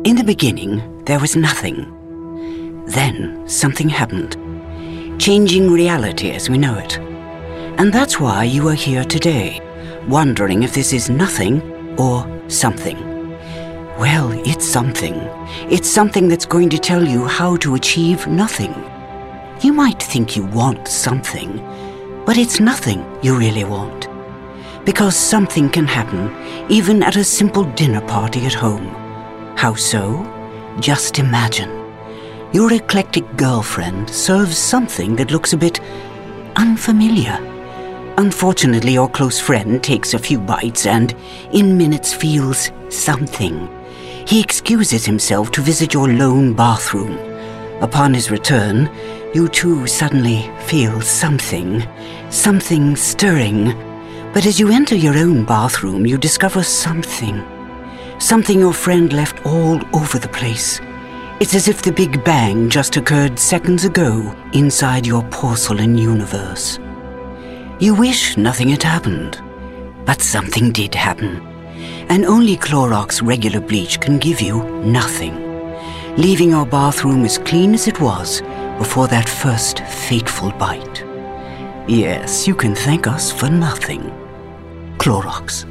In the beginning, there was nothing. Then something happened, changing reality as we know it. And that's why you are here today, wondering if this is nothing or something. Well, it's something. It's something that's going to tell you how to achieve nothing. You might think you want something, but it's nothing you really want. Because something can happen even at a simple dinner party at home. How so? Just imagine. Your eclectic girlfriend serves something that looks a bit unfamiliar. Unfortunately, your close friend takes a few bites and, in minutes, feels something. He excuses himself to visit your lone bathroom. Upon his return, you too suddenly feel something stirring. But as you enter your own bathroom, you discover something your friend left all over the place. It's as if the Big Bang just occurred seconds ago inside your porcelain universe. You wish nothing had happened, but something did happen. And only Clorox regular bleach can give you nothing, leaving your bathroom as clean as it was before that first fateful bite. Yes, you can thank us for nothing. Clorox.